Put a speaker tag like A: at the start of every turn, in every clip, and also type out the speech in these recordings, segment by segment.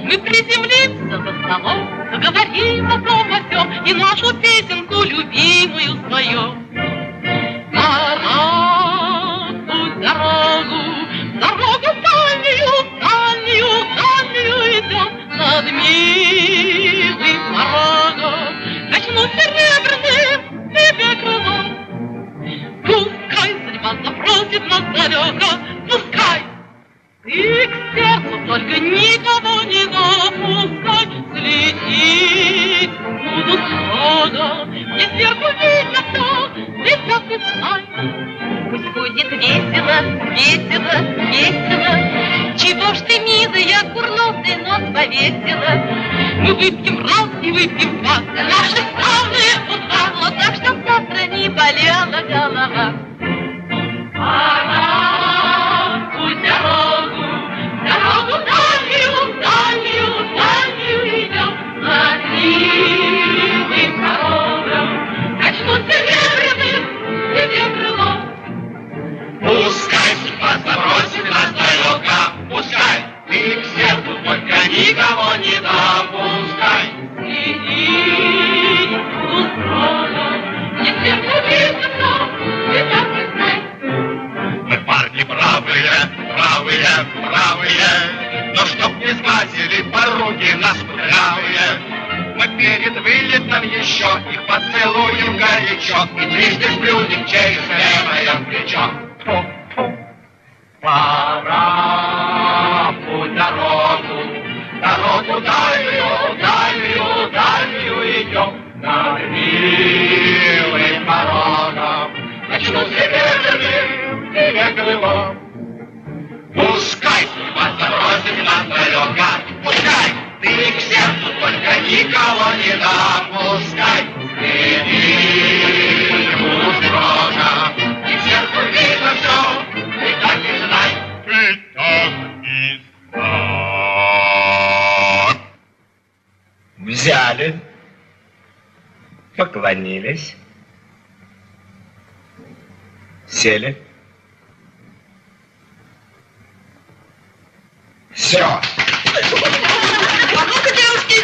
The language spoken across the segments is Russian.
A: Мы приземлимся за столом, заговорим о том, о сём, и нашу песенку любимую споем. Дорогу дальнюю, дальнюю, дальнюю идем, над милым порогом качну серебряным тебе крылом. Пускай судьба запросит нас далеко, пускай ты к сердцу только никого не допускай. Слетит будут много, и сверху видно все, летят и знай. Пусть будет весело, весело, весело. Чего ж ты, милая, курносый нос повесила? Мы выпьем раз и выпьем два, наши славные удва, так, чтоб завтра не болела голова. Пусть дорогу, дорогу дальнюю, дальнюю, дальнюю идем, над милым порогом качну серебряным тебе крылом.
B: Пускай судьба забросит нас далеко, пускай ты к сердцу только никого не допускай.
A: Следи, строго, и сердцу видно все, и так и знай.
B: Мы парни бравые, бравые, бравые, но чтоб не сглазили поруги нас кудрявые, мы перед вылетом еще их поцелуем горячо и трижды сплюнем через левое плечо. Пора в путь дорогу, дорогу дальнюю, дальнюю, дальнюю идем, над милым порогом качну серебряным тебе крылом. Пускай судьба забросит нас далеко, пускай ты к сердцу только никого не допускай. Следи, буду строго, и сердцу видно все, ты так и знай. Ты так и знай.
C: Взяли, поклонились, сели. Все.
A: Ну-ка, девушки!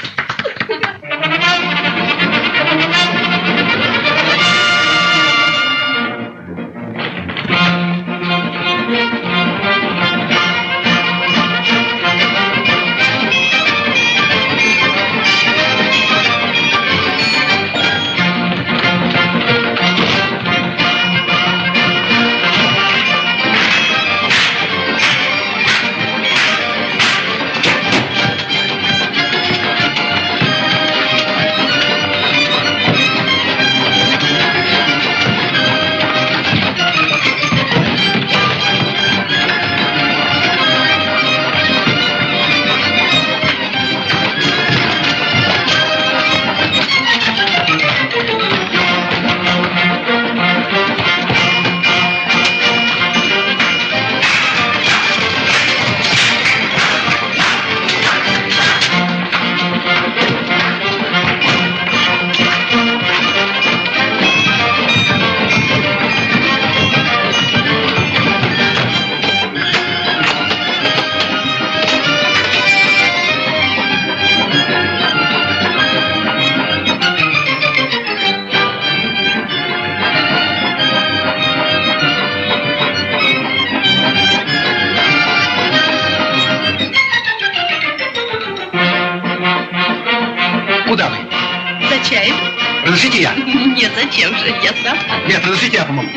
C: Куда вы?
A: За чаем?
C: Разрешите я?
A: Нет, зачем же? Я сам.
C: Нет, разрешите я помогу.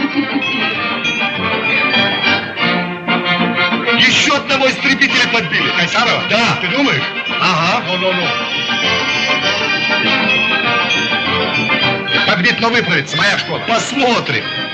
C: Еще одного истребителя подбили. Кайсарова? Да. Ты думаешь? Ага. Ну. Подбит, но выправится. Моя школа. Посмотрим.